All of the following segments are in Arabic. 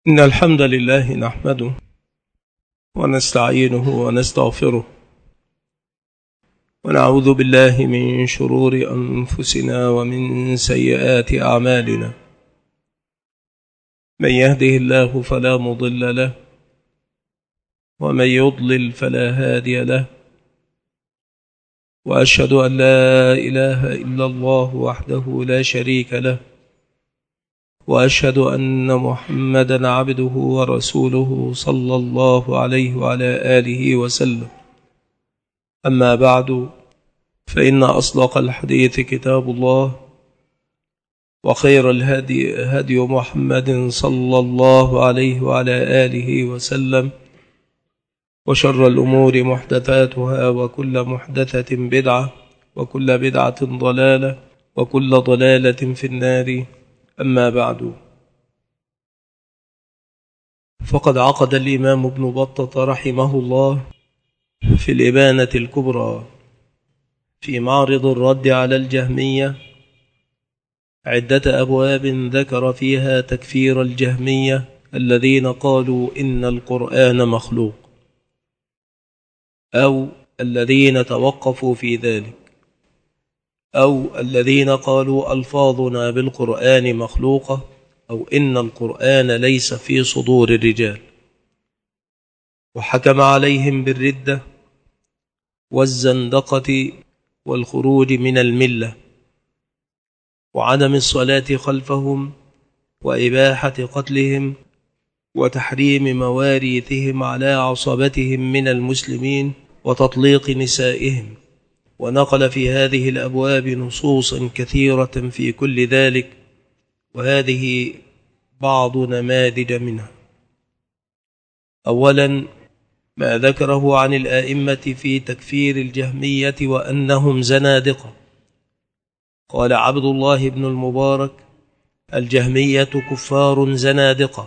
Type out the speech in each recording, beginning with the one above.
إن الحمد لله نحمده ونستعينه ونستغفره ونعوذ بالله من شرور أنفسنا ومن سيئات أعمالنا. من يهده الله فلا مضل له ومن يضلل فلا هادي له، وأشهد أن لا إله إلا الله وحده لا شريك له، وأشهد أن محمدا عبده ورسوله صلى الله عليه وعلى آله وسلم. أما بعد، فإن أصدق الحديث كتاب الله، وخير الهدي هدي محمد صلى الله عليه وعلى آله وسلم، وشر الأمور محدثاتها، وكل محدثة بدعة، وكل بدعة ضلالة، وكل ضلالة في النار. أما بعد، فقد عقد الإمام ابن بطة رحمه الله في الإبانة الكبرى في معرض الرد على الجهمية عدة أبواب ذكر فيها تكفير الجهمية الذين قالوا إن القرآن مخلوق، أو الذين توقفوا في ذلك، أو الذين قالوا ألفاظنا بالقرآن مخلوقة، أو إن القرآن ليس في صدور الرجال، وحكم عليهم بالردة والزندقة والخروج من الملة وعدم الصلاة خلفهم وإباحة قتلهم وتحريم مواريثهم على عصبتهم من المسلمين وتطليق نسائهم، ونقل في هذه الأبواب نصوصا كثيرة في كل ذلك، وهذه بعض نماذج منها. أولا، ما ذكره عن الآئمة في تكفير الجهمية وأنهم زنادقة. قال عبد الله بن المبارك: الجهمية كفار زنادقة.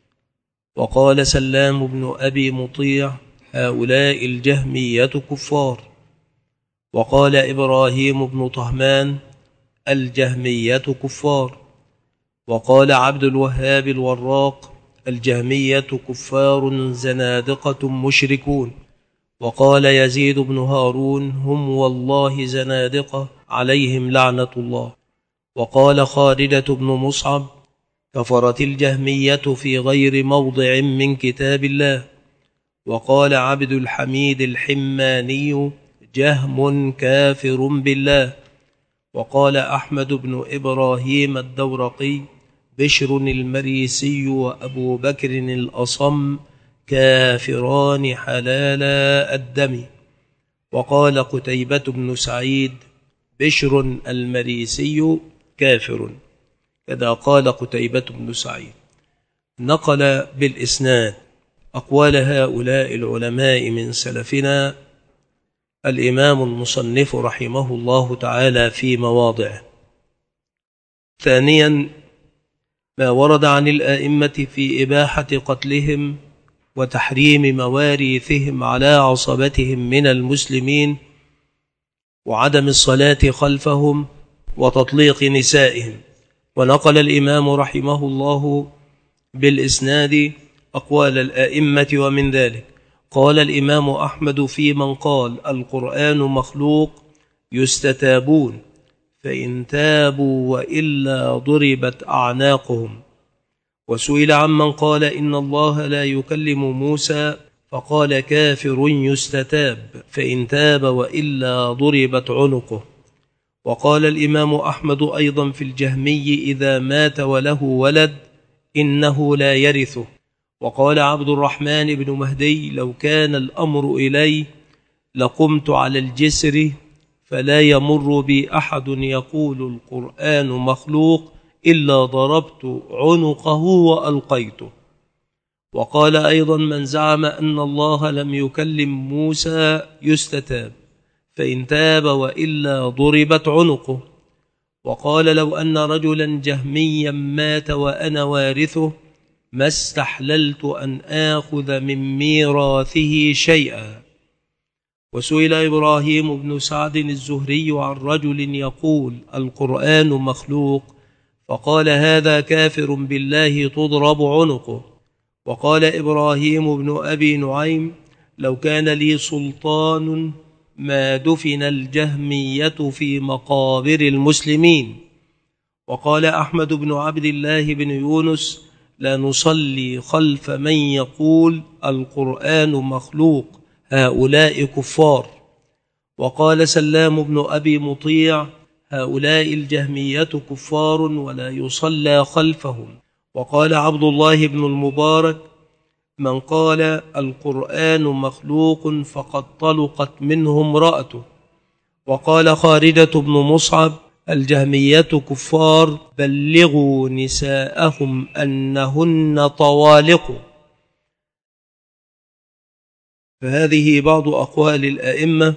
وقال سلام بن أبي مطيع: هؤلاء الجهمية كفار. وقال إبراهيم بن طهمان: الجهمية كفار. وقال عبد الوهاب الوراق: الجهمية كفار زنادقة مشركون. وقال يزيد بن هارون: هم والله زنادقة عليهم لعنة الله. وقال خالدة بن مصعب: كفرت الجهمية في غير موضع من كتاب الله. وقال عبد الحميد الحماني: جهم كافر بالله. وقال أحمد بن إبراهيم الدورقي: بشر المريسي وأبو بكر الأصم كافران حلال الدم. وقال قتيبة بن سعيد: بشر المريسي كافر. كذا قال قتيبة بن سعيد. نقل بالإسناد أقوال هؤلاء العلماء من سلفنا الإمام المصنف رحمه الله تعالى في مواضعه. ثانيا، ما ورد عن الآئمة في إباحة قتلهم وتحريم مواريثهم على عصبتهم من المسلمين وعدم الصلاة خلفهم وتطليق نسائهم. ونقل الإمام رحمه الله بالإسناد أقوال الآئمة، ومن ذلك قال الإمام أحمد في من قال القرآن مخلوق: يستتابون، فإن تابوا وإلا ضربت أعناقهم. وسئل عمن قال إن الله لا يكلم موسى فقال: كافر يستتاب، فإن تاب وإلا ضربت عنقه. وقال الإمام أحمد أيضا في الجهمي: إذا مات وله ولد إنه لا يرثه. وقال عبد الرحمن بن مهدي: لو كان الأمر إلي لقمت على الجسر فلا يمر بي أحد يقول القرآن مخلوق إلا ضربت عنقه وألقيته. وقال أيضا من زعم أن الله لم يكلم موسى: يستتاب، فإن تاب وإلا ضربت عنقه. وقال: لو أن رجلا جهميا مات وأنا وارثه ما استحللت أن آخذ من ميراثه شيئا. وسئل إبراهيم بن سعد الزهري عن رجل يقول القرآن مخلوق فقال: هذا كافر بالله تضرب عنقه. وقال إبراهيم بن أبي نعيم: لو كان لي سلطان ما دفن الجهمية في مقابر المسلمين. وقال أحمد بن عبد الله بن يونس: لا نصلي خلف من يقول القرآن مخلوق، هؤلاء كفار. وقال سلام بن أبي مطيع: هؤلاء الجهمية كفار ولا يصلى خلفهم. وقال عبد الله بن المبارك: من قال القرآن مخلوق فقد طلقت منه امرأته. وقال خارجة بن مصعب: الجهمية كفار، بلغوا نساءهم أنهن طوالق. فهذه بعض أقوال الأئمة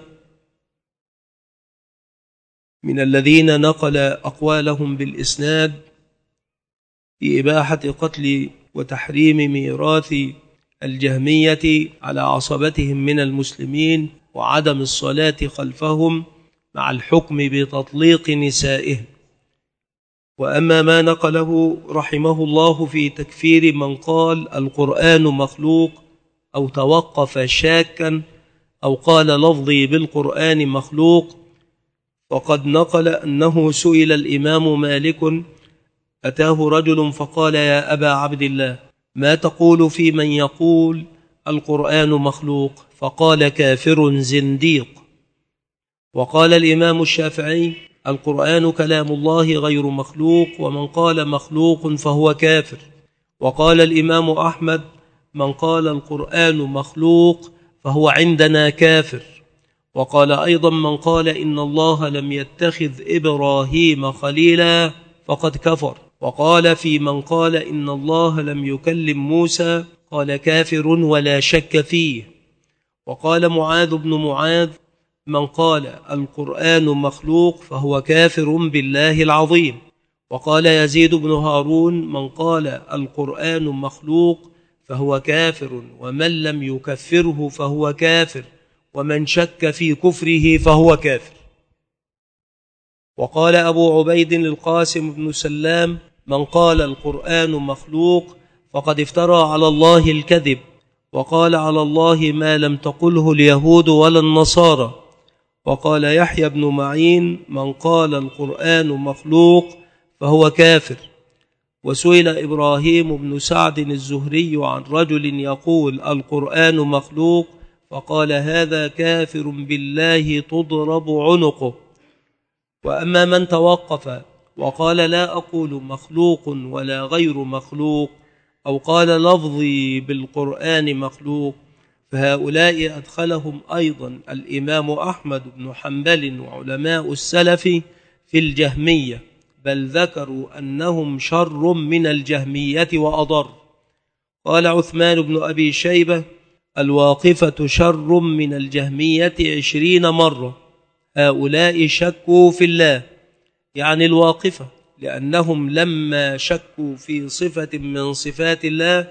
من الذين نقل أقوالهم بالإسناد في إباحة قتل وتحريم ميراث الجهمية على عصبتهم من المسلمين وعدم الصلاة خلفهم مع الحكم بتطليق نسائهم. وأما ما نقله رحمه الله في تكفير من قال القرآن مخلوق أو توقف شاكا أو قال لفظي بالقرآن مخلوق، وقد نقل أنه سئل الإمام مالك: أتاه رجل فقال: يا أبا عبد الله، ما تقول في من يقول القرآن مخلوق؟ فقال: كافر زنديق. وقال الإمام الشافعي: القرآن كلام الله غير مخلوق، ومن قال مخلوق فهو كافر. وقال الإمام أحمد: من قال القرآن مخلوق فهو عندنا كافر. وقال أيضا: من قال إن الله لم يتخذ إبراهيم خليلا فقد كفر. وقال في من قال إن الله لم يكلم موسى قال: كافر ولا شك فيه. وقال معاذ بن معاذ: من قال القرآن مخلوق فهو كافر بالله العظيم. وقال يزيد بن هارون: من قال القرآن مخلوق فهو كافر، ومن لم يكفره فهو كافر، ومن شك في كفره فهو كافر. وقال أبو عبيد القاسم بن سلام: من قال القرآن مخلوق فقد افترى على الله الكذب، وقال على الله ما لم تقله اليهود ولا النصارى. وقال يحيى بن معين: من قال القرآن مخلوق فهو كافر. وسئل إبراهيم بن سعد الزهري عن رجل يقول القرآن مخلوق، فقال: هذا كافر بالله تضرب عنقه. وأما من توقف وقال: لا أقول مخلوق ولا غير مخلوق، أو قال لفظي بالقرآن مخلوق، فهؤلاء أدخلهم أيضا الإمام أحمد بن حنبل وعلماء السلف في الجهمية، بل ذكروا أنهم شر من الجهمية وأضر. قال عثمان بن أبي شيبة: الواقفة شر من الجهمية 20 مرة. هؤلاء شكوا في الله، يعني الواقفة، لأنهم لما شكوا في صفة من صفات الله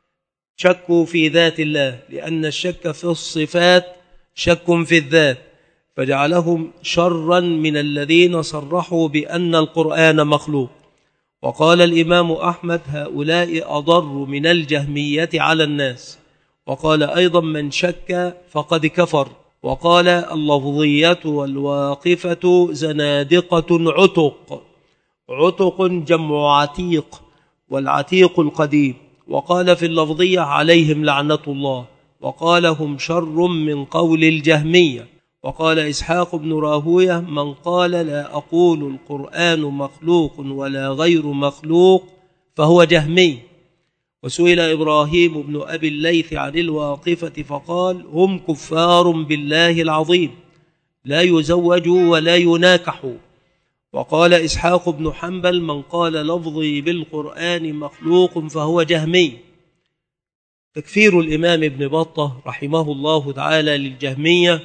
شكوا في ذات الله، لأن الشك في الصفات شك في الذات، فجعلهم شرا من الذين صرحوا بأن القرآن مخلوق. وقال الإمام أحمد: هؤلاء أضر من الجهمية على الناس. وقال أيضا: من شك فقد كفر. وقال: اللفظية والواقفة زنادقة عتق. عتق جمع عتيق، والعتيق القديم. وقال في اللفظية: عليهم لعنة الله. وقال: هم شر من قول الجهمية. وقال إسحاق بن راهوية: من قال لا أقول القرآن مخلوق ولا غير مخلوق فهو جهمي. وسئل إبراهيم بن أبي الليث عن الواقفة فقال: هم كفار بالله العظيم، لا يزوجوا ولا يناكحوا. وقال إسحاق بن حنبل: من قال لفظي بالقرآن مخلوق فهو جهمي. تكفير الإمام ابن بطة رحمه الله تعالى للجهمية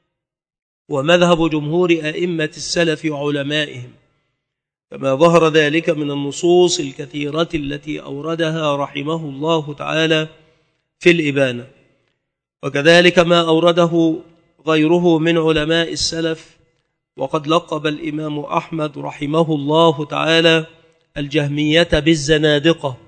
ومذهب جمهور أئمة السلف وعلمائهم، كما ظهر ذلك من النصوص الكثيرة التي أوردها رحمه الله تعالى في الإبانة، وكذلك ما أورده غيره من علماء السلف. وقد لقب الإمام أحمد رحمه الله تعالى الجهمية بالزنادقة،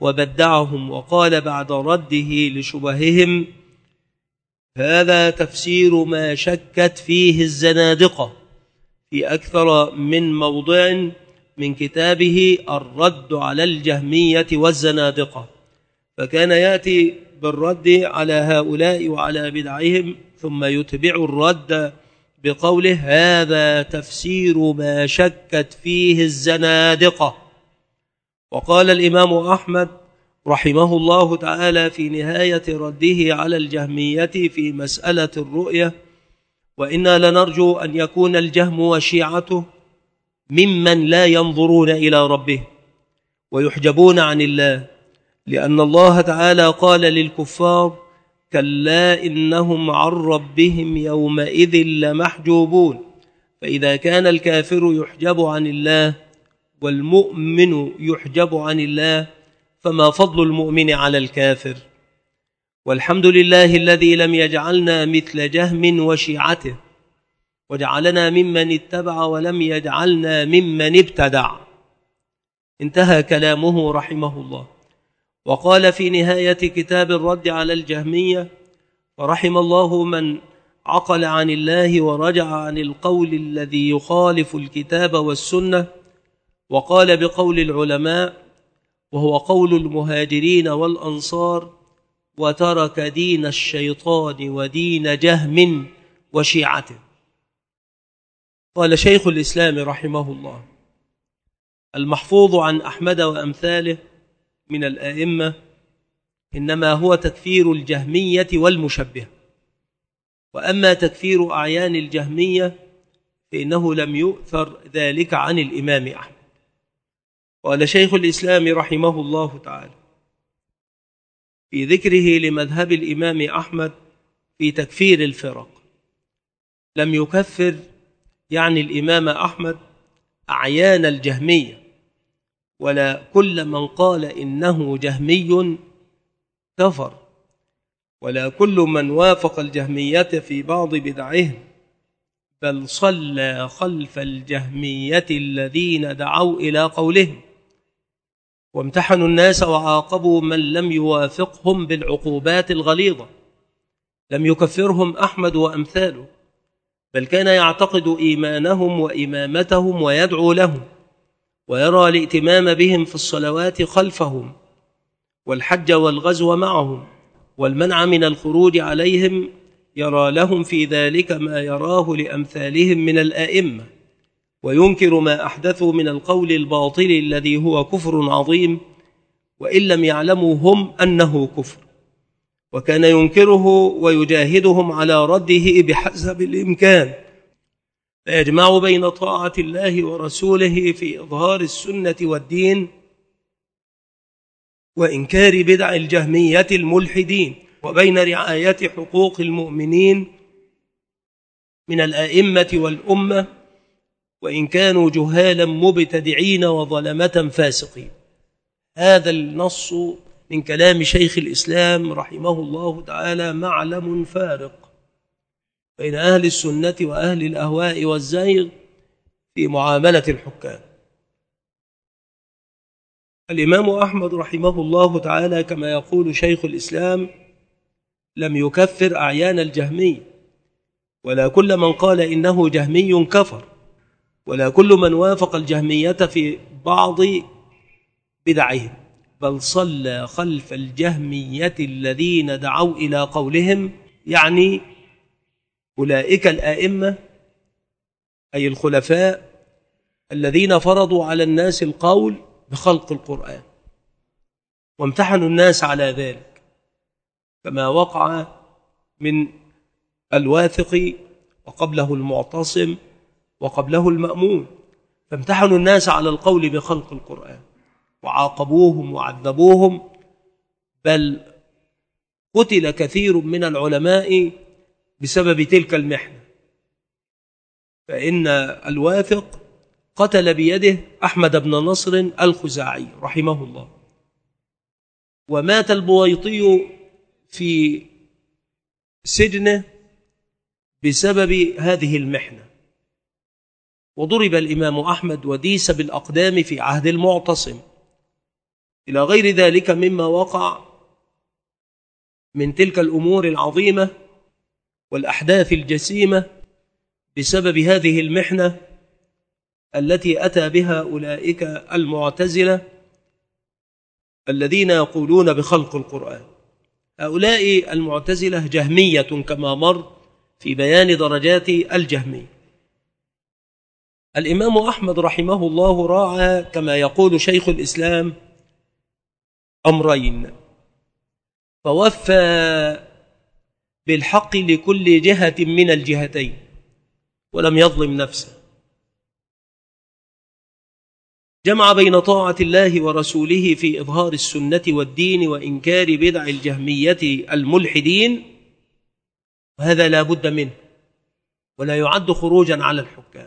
وبدعهم وقال بعد رده لشبههم: هذا تفسير ما شكت فيه الزنادقة في أكثر من موضع من كتابه الرد على الجهمية والزنادقة، فكان يأتي بالرد على هؤلاء وعلى بدعهم ثم يتبع الرد بقوله: هذا تفسير ما شكت فيه الزنادقة. وقال الإمام أحمد رحمه الله تعالى في نهاية رده على الجهمية في مسألة الرؤية: وإنا لنرجو أن يكون الجهم وشيعته ممن لا ينظرون إلى ربه ويحجبون عن الله، لأن الله تعالى قال للكفار: كلا إنهم عن ربهم يومئذ لمحجوبون. فإذا كان الكافر يحجب عن الله والمؤمن يحجب عن الله، فما فضل المؤمن على الكافر؟ والحمد لله الذي لم يجعلنا مثل جهم وشيعته، وجعلنا ممن اتبع ولم يجعلنا ممن ابتدع. انتهى كلامه رحمه الله. وقال في نهاية كتاب الرد على الجهمية: ورحم الله من عقل عن الله ورجع عن القول الذي يخالف الكتاب والسنة، وقال بقول العلماء وهو قول المهاجرين والأنصار: وترك دين الشيطان ودين جهم وشيعته. قال شيخ الإسلام رحمه الله: المحفوظ عن أحمد وأمثاله من الآئمة إنما هو تكفير الجهمية والمشبهة، وأما تكفير أعيان الجهمية فإنه لم يؤثر ذلك عن الإمام أحمد. قال شيخ الإسلام رحمه الله تعالى في ذكره لمذهب الإمام أحمد في تكفير الفرق: لم يكفر يعني الإمام أحمد أعيان الجهمية، ولا كل من قال إنه جهمي كفر، ولا كل من وافق الجهمية في بعض بدعهم، بل صلى خلف الجهمية الذين دعوا إلى قولهم، وامتحنوا الناس وعاقبوا من لم يوافقهم بالعقوبات الغليظة. لم يكفرهم أحمد وأمثاله، بل كان يعتقد إيمانهم وإمامتهم ويدعو لهم، ويرى الائتمام بهم في الصلوات خلفهم، والحج والغزو معهم، والمنع من الخروج عليهم، يرى لهم في ذلك ما يراه لأمثالهم من الآئمة، وينكر ما أحدثوا من القول الباطل الذي هو كفر عظيم، وإن لم يعلموا هم أنه كفر، وكان ينكره ويجاهدهم على رده بحسب الإمكان، فيجمع بين طاعة الله ورسوله في إظهار السنة والدين وإنكار بدع الجهمية الملحدين، وبين رعاية حقوق المؤمنين من الآئمة والأمة وإن كانوا جهالا مبتدعين وظلمة فاسقين. هذا النص من كلام شيخ الإسلام رحمه الله تعالى معلم فارق بين أهل السنة وأهل الأهواء والزيغ في معاملة الحكام. الإمام أحمد رحمه الله تعالى كما يقول شيخ الإسلام لم يكفر أعيان الجهمية، ولا كل من قال إنه جهمي كفر، ولا كل من وافق الجهمية في بعض بدعهم، بل صلى خلف الجهمية الذين دعوا إلى قولهم، يعني أولئك الآئمة أي الخلفاء الذين فرضوا على الناس القول بخلق القرآن، وامتحنوا الناس على ذلك، كما وقع من الواثق وقبله المعتصم وقبله المأمون، فامتحنوا الناس على القول بخلق القرآن وعاقبوهم وعذبوهم، بل قتل كثير من العلماء بسبب تلك المحنة. فإن الواثق قتل بيده أحمد بن نصر الخزاعي رحمه الله، ومات البويطي في سجنه بسبب هذه المحنة. وضرب الإمام أحمد وديس بالأقدام في عهد المعتصم، إلى غير ذلك مما وقع من تلك الأمور العظيمة والأحداث الجسيمة بسبب هذه المحنة التي أتى بها أولئك المعتزلة الذين يقولون بخلق القرآن. هؤلاء المعتزلة جهمية كما مر في بيان درجات الجهمية. الإمام أحمد رحمه الله راعى كما يقول شيخ الإسلام أمرين، فوفى بالحق لكل جهة من الجهتين ولم يظلم نفسه، جمع بين طاعة الله ورسوله في إظهار السنة والدين وإنكار بدع الجهمية الملحدين، وهذا لا بد منه ولا يعد خروجا على الحكام،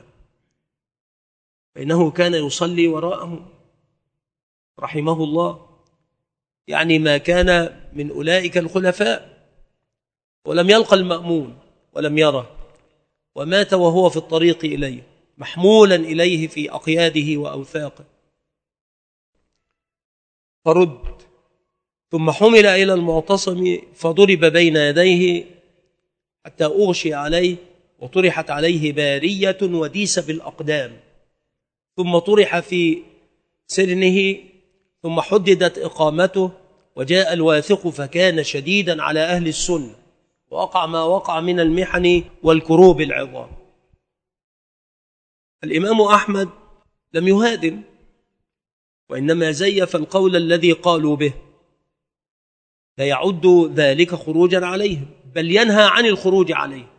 فإنه كان يصلي وراءهم رحمه الله، يعني ما كان من أولئك الخلفاء، ولم يلقى المأمون ولم يره، ومات وهو في الطريق إليه محمولا إليه في أقياده وأوثاقه، فرد ثم حمل إلى المعتصم فضرب بين يديه حتى أغشي عليه وطرحت عليه بارية وديس بالأقدام، ثم طرح في سرنه، ثم حددت إقامته، وجاء الواثق فكان شديدا على أهل السنة، ووقع ما وقع من المحن والكروب العظام. الإمام أحمد لم يهادن، وإنما زيف القول الذي قالوا به، لا يعد ذلك خروجا عليهم، بل ينهى عن الخروج عليه.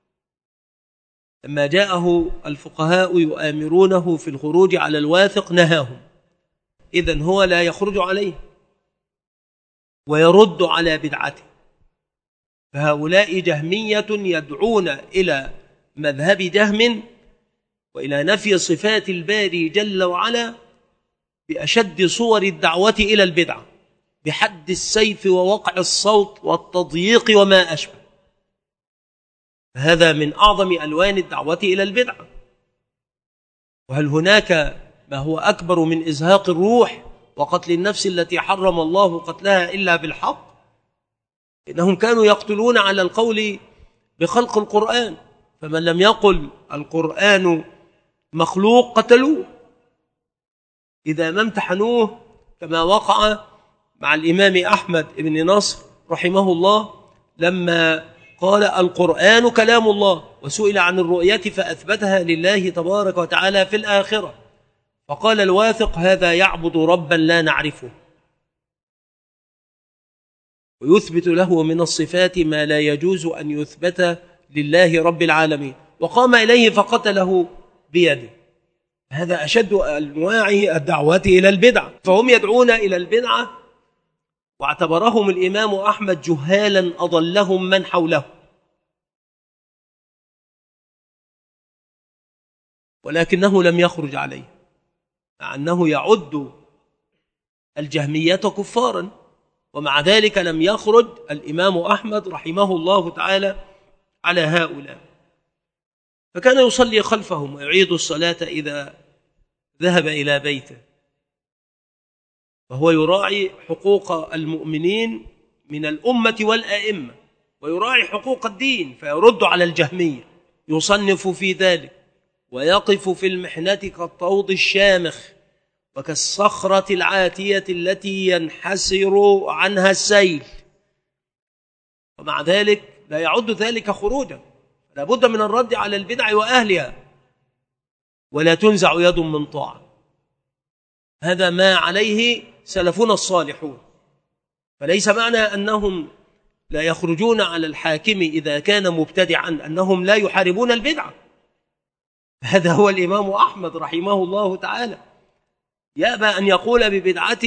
لما جاءه الفقهاء يؤامرونه في الخروج على الواثق نهاهم، إذن هو لا يخرج عليه ويرد على بدعته. فهؤلاء جهمية يدعون إلى مذهب جهم وإلى نفي صفات الباري جل وعلا بأشد صور الدعوة إلى البدعة، بحد السيف ووقع الصوت والتضييق وما أشبه. هذا من أعظم ألوان الدعوة إلى البدعة. وهل هناك ما هو أكبر من إزهاق الروح وقتل النفس التي حرم الله قتلها إلا بالحق؟ إنهم كانوا يقتلون على القول بخلق القرآن، فمن لم يقل القرآن مخلوق قتلوه إذا ما امتحنوه، كما وقع مع الإمام أحمد بن نصر رحمه الله لما قال القرآن كلام الله، وسئل عن الرؤية فأثبتها لله تبارك وتعالى في الآخرة، فقال الواثق هذا يعبد ربا لا نعرفه، ويثبت له من الصفات ما لا يجوز أن يثبت لله رب العالمين، وقام إليه فقتله بيده. هذا أشد أنواع الدعوة إلى البدعة، فهم يدعون إلى البدعة، واعتبرهم الإمام أحمد جهالا أضلهم من حوله. ولكنه لم يخرج عليه، مع أنه يعد الجهمية كفارا، ومع ذلك لم يخرج الإمام أحمد رحمه الله تعالى على هؤلاء، فكان يصلي خلفهم ويعيد الصلاة إذا ذهب إلى بيته، وهو يراعي حقوق المؤمنين من الأمة والآئمة، ويراعي حقوق الدين، فيرد على الجهمية، يصنف في ذلك ويقف في المحنة كالطود الشامخ وكالصخرة العاتية التي ينحسر عنها السيل، ومع ذلك لا يعد ذلك خروجا. لا بد من الرد على البدع وأهلها، ولا تنزع يد من طاعة. هذا ما عليه سلفنا الصالحون، فليس معنى أنهم لا يخرجون على الحاكم إذا كان مبتدعا أنهم لا يحاربون البدعة. هذا هو الإمام أحمد رحمه الله تعالى، يأبى أن يقول ببدعة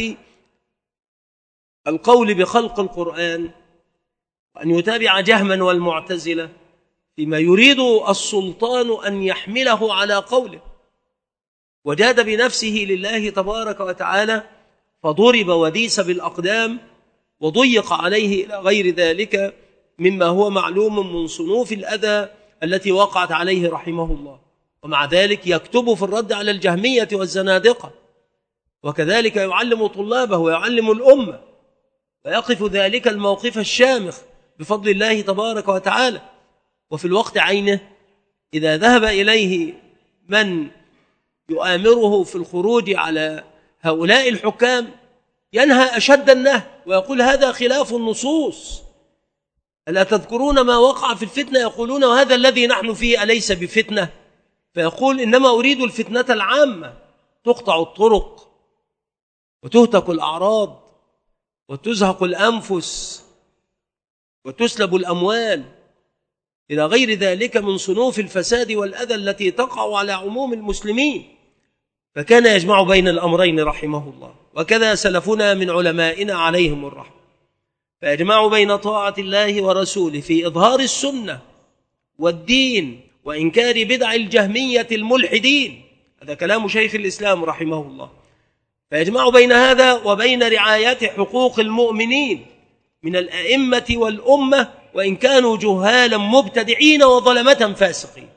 القول بخلق القرآن، وأن يتابع جهما والمعتزلة فيما يريد السلطان أن يحمله على قوله، وجاد بنفسه لله تبارك وتعالى فضرب وديس بالأقدام وضيق عليه إلى غير ذلك مما هو معلوم من صنوف الأذى التي وقعت عليه رحمه الله، ومع ذلك يكتب في الرد على الجهمية والزنادقة وكذلك يعلم طلابه ويعلم الأمة، ويقف ذلك الموقف الشامخ بفضل الله تبارك وتعالى. وفي الوقت عينه إذا ذهب إليه من يؤامره في الخروج على هؤلاء الحكام ينهى أشد النهي ويقول هذا خلاف النصوص، ألا تذكرون ما وقع في الفتنة؟ يقولون وهذا الذي نحن فيه أليس بفتنة؟ فيقول إنما أريد الفتنة العامة، تقطع الطرق وتهتك الأعراض وتزهق الأنفس وتسلب الأموال إلى غير ذلك من صنوف الفساد والأذى التي تقع على عموم المسلمين. فكان يجمع بين الأمرين رحمه الله، وكذا سلفنا من علمائنا عليهم الرحمة، فيجمع بين طاعة الله ورسوله في إظهار السنة والدين وإنكار بدع الجهمية الملحدين. هذا كلام شيخ الإسلام رحمه الله. فيجمع بين هذا وبين رعاية حقوق المؤمنين من الأئمة والأمة وإن كانوا جهالا مبتدعين وظلمة فاسقين.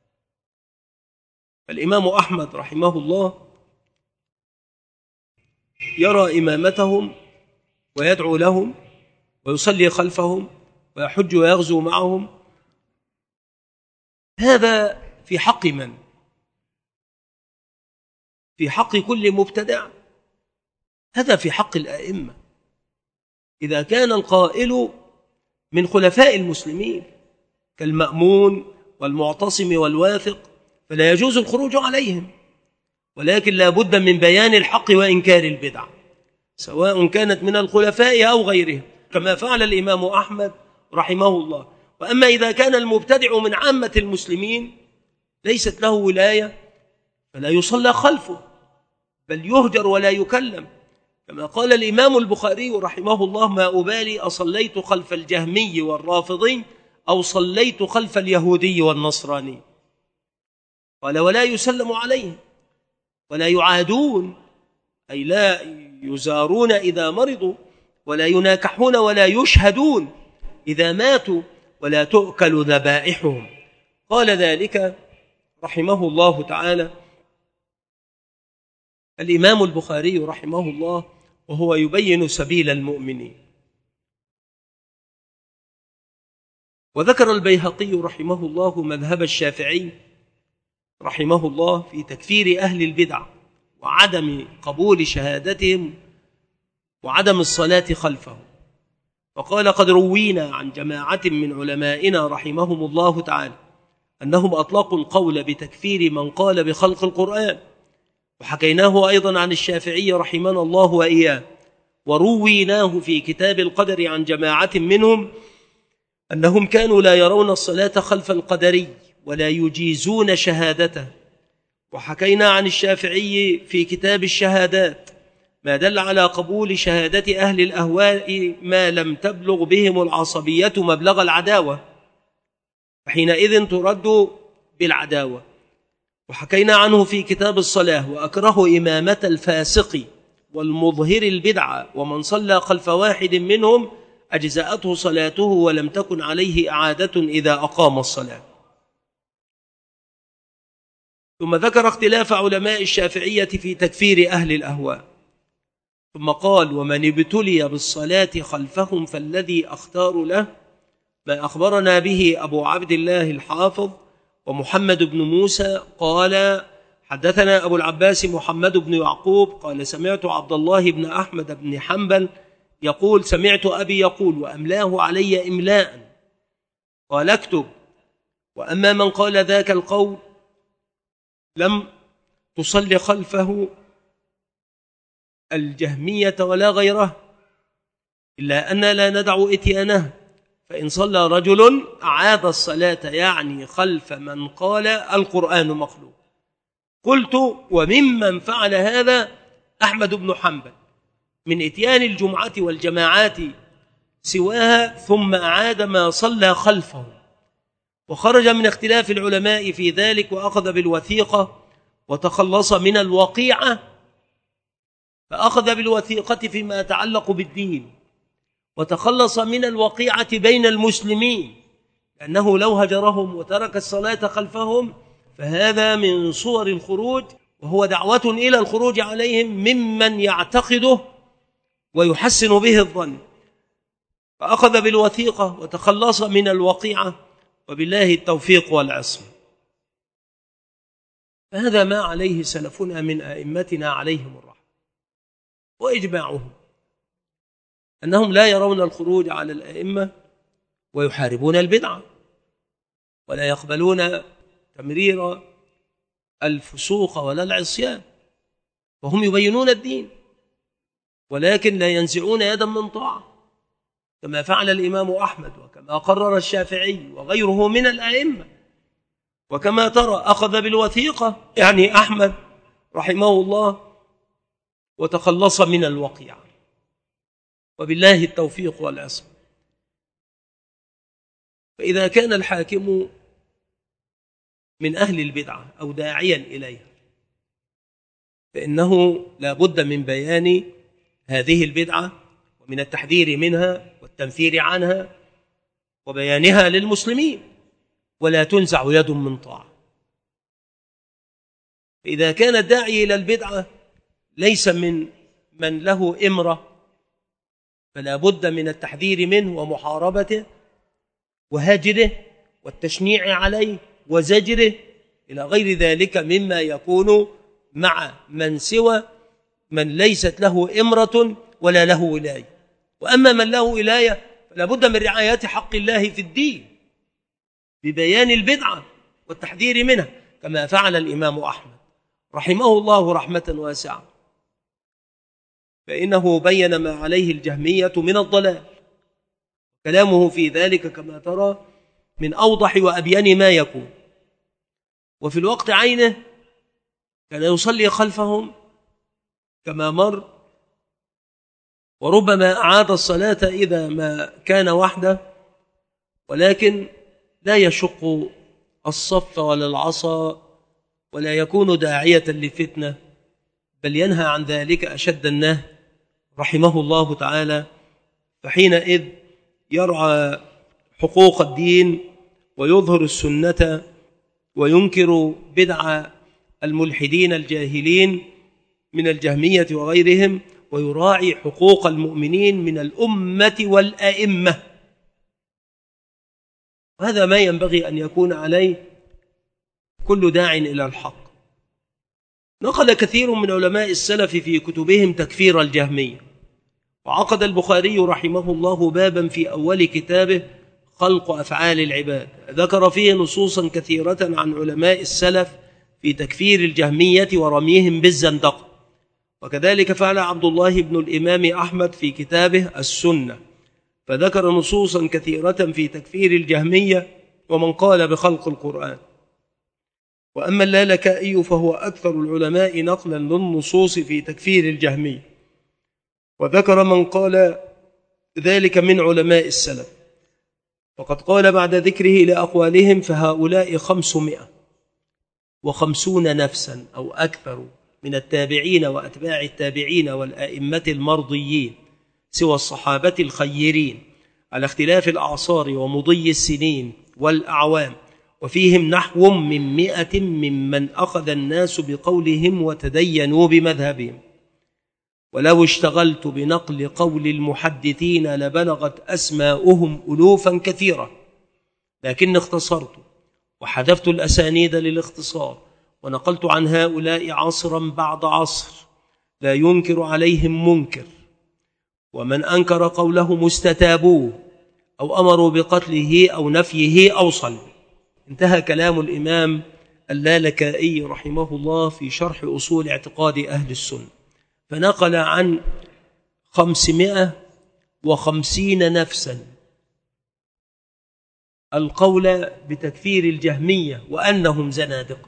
الإمام أحمد رحمه الله يرى إمامتهم ويدعو لهم ويصلي خلفهم ويحج ويغزو معهم. هذا في حق من؟ في حق كل مبتدع؟ هذا في حق الأئمة. إذا كان القائل من خلفاء المسلمين كالمأمون والمعتصم والواثق فلا يجوز الخروج عليهم، ولكن لا بد من بيان الحق وإنكار البدع سواء كانت من الخلفاء أو غيرهم، كما فعل الإمام أحمد رحمه الله. وأما إذا كان المبتدع من عامة المسلمين ليست له ولاية فلا يصلى خلفه، بل يهجر ولا يكلم، كما قال الإمام البخاري رحمه الله ما أبالي أصليت خلف الجهمي والرافضي أو صليت خلف اليهودي والنصراني. قال ولا يسلم عليهم ولا يعادون، أي لا يزارون إذا مرضوا، ولا يناكحون ولا يشهدون إذا ماتوا، ولا تؤكل ذبائحهم. قال ذلك رحمه الله تعالى الإمام البخاري رحمه الله وهو يبين سبيل المؤمنين. وذكر البيهقي رحمه الله مذهب الشافعي رحمه الله في تكفير أهل البدع وعدم قبول شهادتهم وعدم الصلاة خلفهم. وقال قد روينا عن جماعة من علمائنا رحمهم الله تعالى أنهم أطلقوا القول بتكفير من قال بخلق القرآن، وحكيناه أيضا عن الشافعي رحمنا الله وإياه، ورويناه في كتاب القدر عن جماعة منهم أنهم كانوا لا يرون الصلاة خلف القدري ولا يجيزون شهادته. وحكينا عن الشافعي في كتاب الشهادات ما دل على قبول شهادة أهل الأهواء ما لم تبلغ بهم العصبية مبلغ العداوة، فحينئذ ترد بالعداوة. وحكينا عنه في كتاب الصلاة وأكره إمامة الفاسق والمظهر البدعة، ومن صلى خلف واحد منهم أجزأته صلاته ولم تكن عليه إعادة إذا أقام الصلاة. ثم ذكر اختلاف علماء الشافعية في تكفير أهل الأهواء، ثم قال ومن ابتلي بالصلاة خلفهم فالذي أختار له ما أخبرنا به أبو عبد الله الحافظ ومحمد بن موسى قال حدثنا أبو العباس محمد بن يعقوب قال سمعت عبد الله بن أحمد بن حنبل يقول سمعت أبي يقول وأملاه علي إملاء قال اكتب. وأما من قال ذاك القول لم تصلي خلفه الجهمية ولا غيره إلا أن لا ندع إتيانه، فإن صلى رجل أعاد الصلاة يعني خلف من قال القرآن مخلوق. قلت وممن فعل هذا أحمد بن حنبل من إتيان الجمعة والجماعات سواها ثم أعاد ما صلى خلفه، وخرج من اختلاف العلماء في ذلك وأخذ بالوثيقة وتخلص من الوقيعة، فأخذ بالوثيقة فيما يتعلق بالدين وتخلص من الوقيعة بين المسلمين، لأنه لو هجرهم وترك الصلاة خلفهم فهذا من صور الخروج وهو دعوة إلى الخروج عليهم ممن يعتقده ويحسن به الظن، فأخذ بالوثيقة وتخلص من الوقيعة، وبالله التوفيق والعصمة. فهذا ما عليه سلفنا من أئمتنا عليهم الرحمة وإجماعهم، أنهم لا يرون الخروج على الأئمة ويحاربون البدعة ولا يقبلون تمرير الفسوق ولا العصيان، وهم يبينون الدين ولكن لا ينزعون يدا من طاعة، كما فعل الإمام أحمد وكما قرر الشافعي وغيره من الأئمة. وكما ترى أخذ بالوثيقة يعني أحمد رحمه الله وتخلص من الوقيعة، وبالله التوفيق والعصمة. فإذا كان الحاكم من أهل البدعة أو داعيا إليها فإنه لا بد من بيان هذه البدعة ومن التحذير منها والتنفير عنها وبيانها للمسلمين، ولا تنزع يد من طاعة. إذا كان الداعي إلى البدعة ليس من له إمرة فلا بد من التحذير منه ومحاربته وهجره والتشنيع عليه وزجره إلى غير ذلك مما يكون مع من سوى من ليست له إمرة ولا له ولاية. وأما من له ولاية فلا بد من رعاية حق الله في الدين ببيان البدعة والتحذير منها، كما فعل الإمام أحمد رحمه الله رحمة واسعة، فإنه بين ما عليه الجهمية من الضلال، كلامه في ذلك كما ترى من أوضح وأبين ما يكون. وفي الوقت عينه كان يصلي خلفهم كما مر، وربما أعاد الصلاة إذا ما كان وحده، ولكن لا يشق الصف ولا العصا ولا يكون داعية لفتنة، بل ينهى عن ذلك أشد النهي رحمه الله تعالى. فحينئذ يرعى حقوق الدين ويظهر السنة وينكر بدع الملحدين الجاهلين من الجهمية وغيرهم، ويراعي حقوق المؤمنين من الأمة والأئمة. هذا ما ينبغي أن يكون عليه كل داع إلى الحق. نقل كثير من علماء السلف في كتبهم تكفير الجهمية، وعقد البخاري رحمه الله بابا في أول كتابه خلق أفعال العباد ذكر فيه نصوصا كثيرة عن علماء السلف في تكفير الجهمية ورميهم بالزندقة. وكذلك فعل عبد الله بن الإمام أحمد في كتابه السنة، فذكر نصوصا كثيرة في تكفير الجهمية ومن قال بخلق القرآن. وأما اللالكائي فهو أكثر العلماء نقلا للنصوص في تكفير الجهمية، وذكر من قال ذلك من علماء السلف، وقد قال بعد ذكره لأقوالهم فهؤلاء 550 نفسا أو أكثر من التابعين وأتباع التابعين والأئمة المرضيين سوى الصحابة الخيرين على اختلاف الأعصار ومضي السنين والأعوام، وفيهم نحو من 100 ممن أخذ الناس بقولهم وتدينوا بمذهبهم. ولو اشتغلت بنقل قول المحدثين لبلغت أسماؤهم ألوفا كثيرة، لكن اختصرت وحذفت الأسانيد للاختصار، ونقلت عن هؤلاء عصرا بعد عصر لا ينكر عليهم منكر، ومن أنكر قوله مستتابوه أو أمروا بقتله أو نفيه أو صلبه. انتهى كلام الإمام اللالكائي رحمه الله في شرح أصول اعتقاد أهل السنة، فنقل عن 550 نفسا القول بتكفير الجهمية وأنهم زنادقة.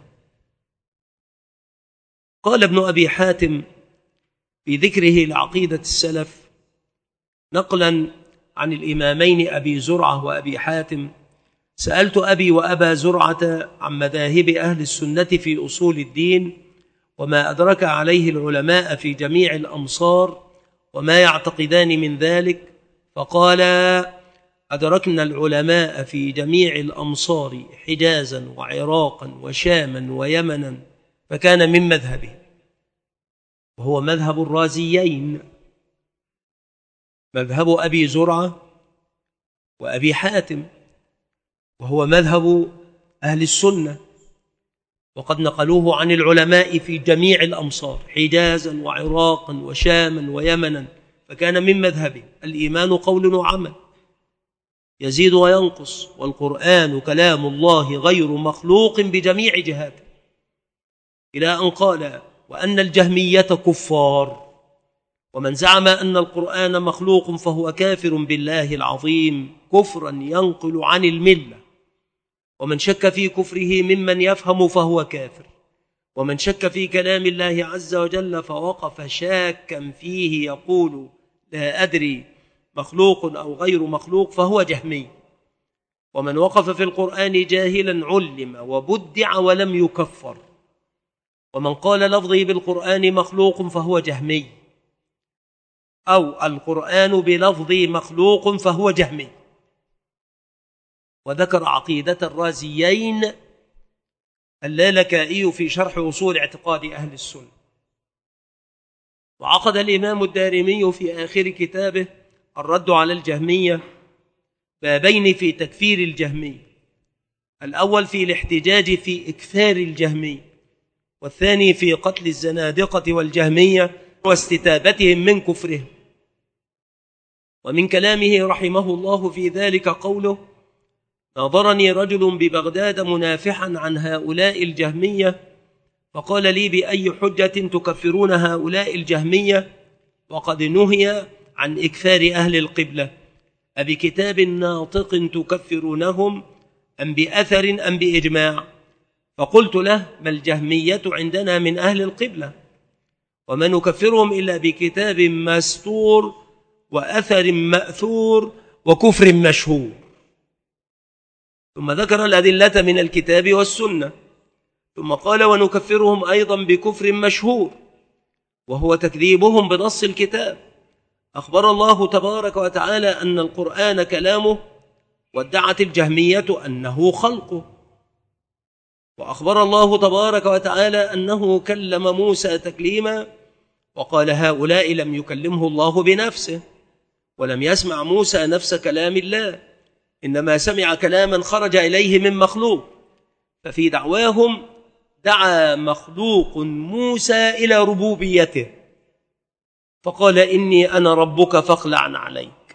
قال ابن أبي حاتم في ذكره لعقيدة السلف نقلا عن الإمامين أبي زرعة وأبي حاتم: سألت أبي وأبا زرعة عن مذاهب أهل السنة في أصول الدين وما أدرك عليه العلماء في جميع الأمصار وما يعتقدان من ذلك، فقال: أدركنا العلماء في جميع الأمصار حجازا وعراقا وشاما ويمنا فكان من مذهبه، وهو مذهب الرازيين، مذهب أبي زرعة وأبي حاتم، وهو مذهب أهل السنة، وقد نقلوه عن العلماء في جميع الأمصار حجازا وعراقا وشاما ويمنا، فكان من مذهبه. الإيمان قول وعمل يزيد وينقص، والقرآن كلام الله غير مخلوق بجميع جهاته، إلى أن قال: وأن الجهمية كفار، ومن زعم أن القرآن مخلوق فهو كافر بالله العظيم كفرا ينقل عن الملة، ومن شك في كفره ممن يفهم فهو كافر، ومن شك في كلام الله عز وجل فوقف شاكا فيه يقول لا أدري مخلوق أو غير مخلوق فهو جهمي، ومن وقف في القرآن جاهلا علم وبدع ولم يكفر، ومن قال لفظي بالقرآن مخلوق فهو جهمي، أو القرآن بلفظي مخلوق فهو جهمي. وذكر عقيدة الرازيين اللالكائي في شرح أصول اعتقاد أهل السنة. وعقد الإمام الدارمي في آخر كتابه الرد على الجهمية بابين في تكفير الجهمي، الأول في الاحتجاج في إكثار الجهمي، والثاني في قتل الزنادقة والجهمية واستتابتهم من كفرهم. ومن كلامه رحمه الله في ذلك قوله: ناظرني رجل ببغداد منافحا عن هؤلاء الجهمية فقال لي: بأي حجة تكفرون هؤلاء الجهمية وقد نهي عن إكثار أهل القبلة؟ أبكتاب ناطق تكفرونهم أم بأثر أم بإجماع؟ فقلت له: ما الجهمية عندنا من أهل القبلة، وما نكفرهم إلا بكتاب مستور وأثر مأثور وكفر مشهور. ثم ذكر الأدلة من الكتاب والسنة، ثم قال: ونكفرهم أيضا بكفر مشهور، وهو تكذيبهم بنص الكتاب. أخبر الله تبارك وتعالى أن القرآن كلامه، وادعت الجهمية أنه خلقه. وأخبر الله تبارك وتعالى أنه كلم موسى تكليما، وقال: هؤلاء لم يكلمه الله بنفسه، ولم يسمع موسى نفس كلام الله، إنما سمع كلاما خرج إليه من مخلوق. ففي دعواهم دعا مخلوق موسى إلى ربوبيته، فقال: إني أنا ربك فاخلع عليك.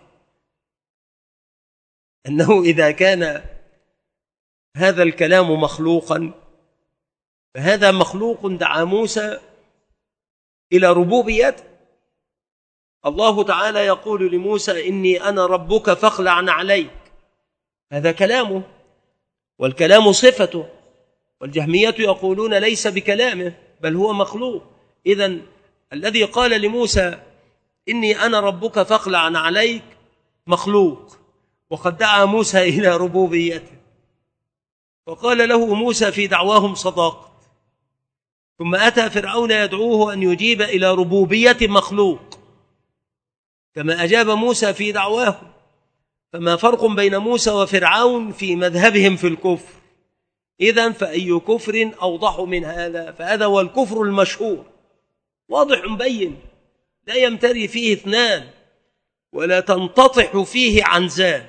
أنه إذا كان هذا الكلام مخلوقا فهذا مخلوق دعا موسى إلى ربوبيته. الله تعالى يقول لموسى: إني أنا ربك فاخلع عليك، هذا كلامه، والكلام صفته، والجهمية يقولون ليس بكلامه بل هو مخلوق. إذن الذي قال لموسى: إني أنا ربك فاخلع عليك مخلوق، وقد دعا موسى إلى ربوبيته، وقال له موسى في دعواهم صداقة. ثم أتى فرعون يدعوه أن يجيب إلى ربوبية مخلوق كما أجاب موسى في دعواهم. فما فرق بين موسى وفرعون في مذهبهم في الكفر؟ إذن فأي كفر أوضح من هذا؟ فهذا هو الكفر المشهور، واضح مبين، لا يمتري فيه اثنان ولا تنتطح فيه عنزان.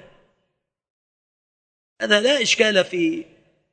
هذا لا إشكال في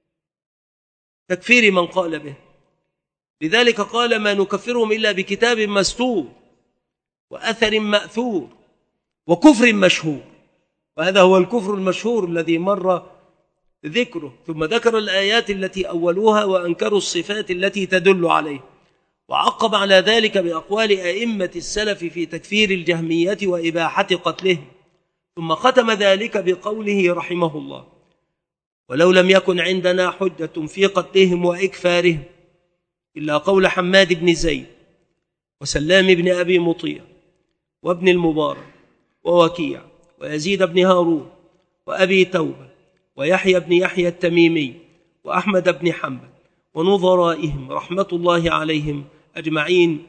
تكفير من قال به. لذلك قال: ما نكفرهم إلا بكتاب مستور وأثر مأثور وكفر مشهور. وهذا هو الكفر المشهور الذي مر ذكره. ثم ذكر الآيات التي أولوها وأنكروا الصفات التي تدل عليه، وعقب على ذلك بأقوال أئمة السلف في تكفير الجهمية وإباحة قتلهم. ثم ختم ذلك بقوله رحمه الله: ولو لم يكن عندنا حجة في قتلهم وإكفارهم إلا قول حماد بن زيد وسلام بن أبي مطيع وابن المبارك ووكيع ويزيد بن هارون وأبي توبة ويحيى بن يحيى التميمي وأحمد بن حنبل ونظرائهم رحمة الله عليهم أجمعين،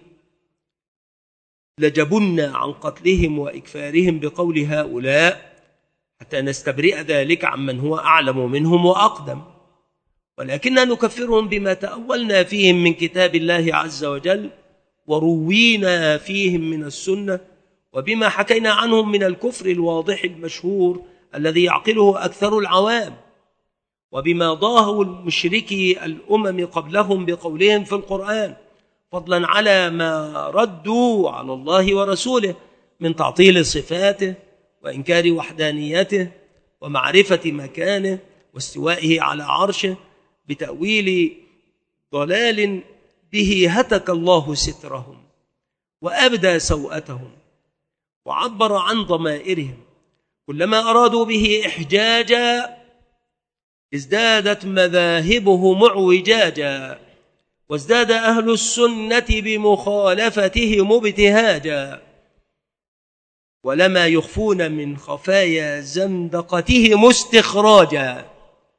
لجبنا عن قتلهم وإكفارهم بقول هؤلاء حتى نستبرئ ذلك عمن هو أعلم منهم وأقدم. ولكننا نكفرهم بما تأولنا فيهم من كتاب الله عز وجل وروينا فيهم من السنة، وبما حكينا عنهم من الكفر الواضح المشهور الذي يعقله أكثر العوام، وبما ضاهوا المشركي الأمم قبلهم بقولهم في القرآن، فضلا على ما ردوا على الله ورسوله من تعطيل صفاته وإنكار وحدانيته ومعرفة مكانه واستوائه على عرشه بتأويل ضلال به هتك الله سترهم وأبدى سوءتهم وعبر عن ضمائرهم. كلما أرادوا به إحجاجا ازدادت مذاهبه معوجاجا، وازداد أهل السنة بمخالفتهم ابتهاجا، ولما يخفون من خفايا زندقتهم استخراجا.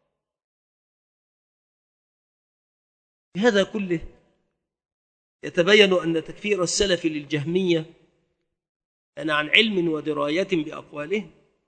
بهذا كله يتبين أن تكفير السلف للجهمية كان عن علم ودراية بأقوالهم،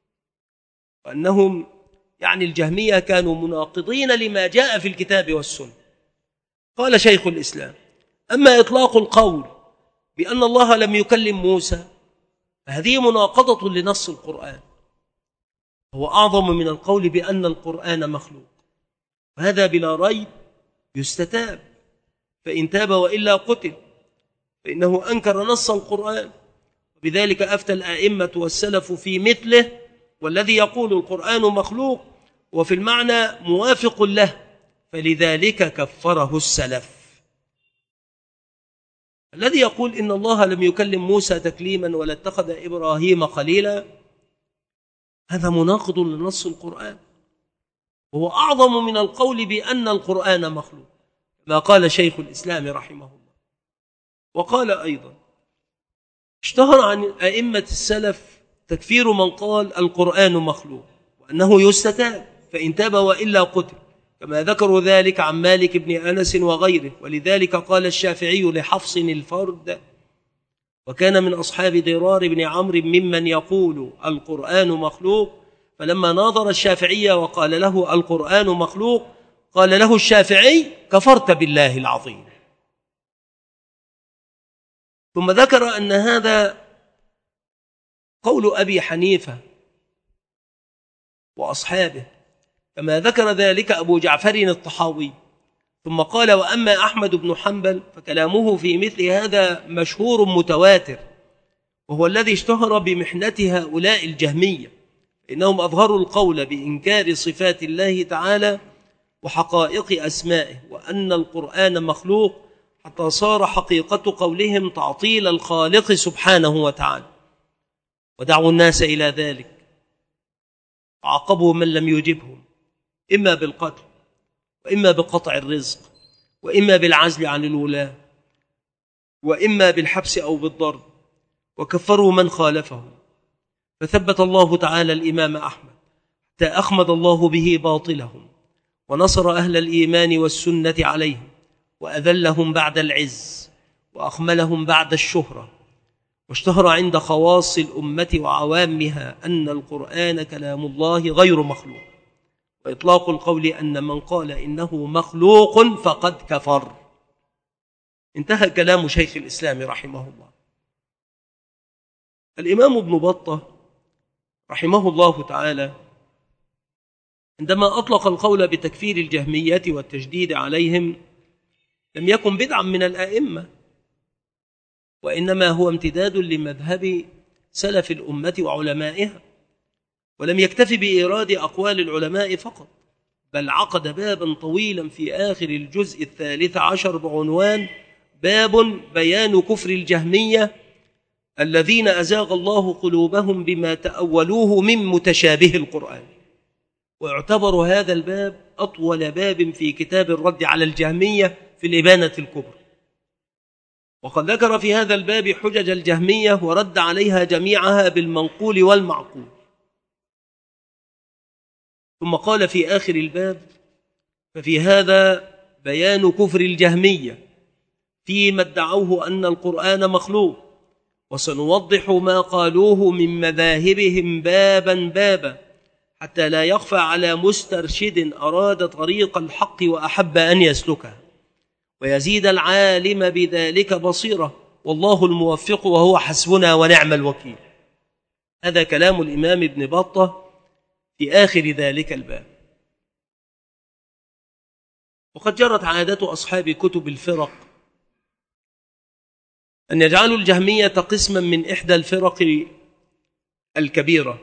وأنهم الجهمية كانوا مناقضين لما جاء في الكتاب والسنة. قال شيخ الإسلام: أما إطلاق القول بأن الله لم يكلم موسى فهذه مناقضة لنص القرآن، هو أعظم من القول بأن القرآن مخلوق، وهذا بلا ريب يستتاب، فإن تاب وإلا قتل، فإنه أنكر نص القرآن، وبذلك أفتى الآئمة والسلف في مثله، والذي يقول القرآن مخلوق وفي المعنى موافق له، فلذلك كفره السلف. الذي يقول إن الله لم يكلم موسى تكليما ولا اتخذ إبراهيم خليلا هذا مناقض لنص القرآن، وهو أعظم من القول بأن القرآن مخلوق، ما قال شيخ الإسلام رحمه الله. وقال أيضا: اشتهر عن أئمة السلف تكفير من قال القرآن مخلوق وأنه يستتاب، فإن تاب وإلا قتل، كما ذكروا ذلك عن مالك بن أنس وغيره. ولذلك قال الشافعي لحفص الفرد، وكان من أصحاب ضرار بن عمرو ممن يقول القرآن مخلوق، فلما ناظر الشافعي وقال له القرآن مخلوق قال له الشافعي: كفرت بالله العظيم. ثم ذكر أن هذا قول أبي حنيفة وأصحابه، كما ذكر ذلك أبو جعفر الطحاوي. ثم قال: وأما أحمد بن حنبل فكلامه في مثل هذا مشهور متواتر، وهو الذي اشتهر بمحنة هؤلاء الجهمية، إنهم أظهروا القول بإنكار صفات الله تعالى وحقائق أسمائه، وأن القرآن مخلوق، حتى صار حقيقة قولهم تعطيل الخالق سبحانه وتعالى، ودعوا الناس إلى ذلك، وعاقبوا من لم يجبهم إما بالقتل وإما بقطع الرزق وإما بالعزل عن الولاة وإما بالحبس أو بالضرب، وكفروا من خالفهم. فثبت الله تعالى الإمام أحمد حتى أخمد الله به باطلهم، ونصر أهل الإيمان والسنة عليهم، وأذلهم بعد العز وأخملهم بعد الشهرة. واشتهر عند خواص الأمة وعوامها أن القرآن كلام الله غير مخلوق، وإطلاق القول أن من قال إنه مخلوق فقد كفر. انتهى كلام شيخ الإسلام رحمه الله. الإمام ابن بطة رحمه الله تعالى عندما أطلق القول بتكفير الجهمية والتشديد عليهم لم يكن بدعا من الآئمة، وإنما هو امتداد لمذهب سلف الأمة وعلمائها، ولم يكتف بإيراد أقوال العلماء فقط، بل عقد بابا طويلا في آخر الجزء 13 بعنوان: باب بيان كفر الجهمية الذين أزاغ الله قلوبهم بما تأولوه من متشابه القرآن. ويعتبر هذا الباب أطول باب في كتاب الرد على الجهمية في الإبانة الكبرى، وقد ذكر في هذا الباب حجج الجهمية ورد عليها جميعها بالمنقول والمعقول. ثم قال في آخر الباب: ففي هذا بيان كفر الجهمية فيما ادعوه أن القرآن مخلوق، وسنوضح ما قالوه من مذاهبهم بابا بابا، حتى لا يخفى على مسترشد أراد طريق الحق وأحب أن يسلكها، ويزيد العالم بذلك بصيرة، والله الموفق وهو حسبنا ونعم الوكيل. هذا كلام الإمام ابن بطة في آخر ذلك الباب. وقد جرت عادة أصحاب كتب الفرق أن يجعلوا الجهمية قسما من إحدى الفرق الكبيرة،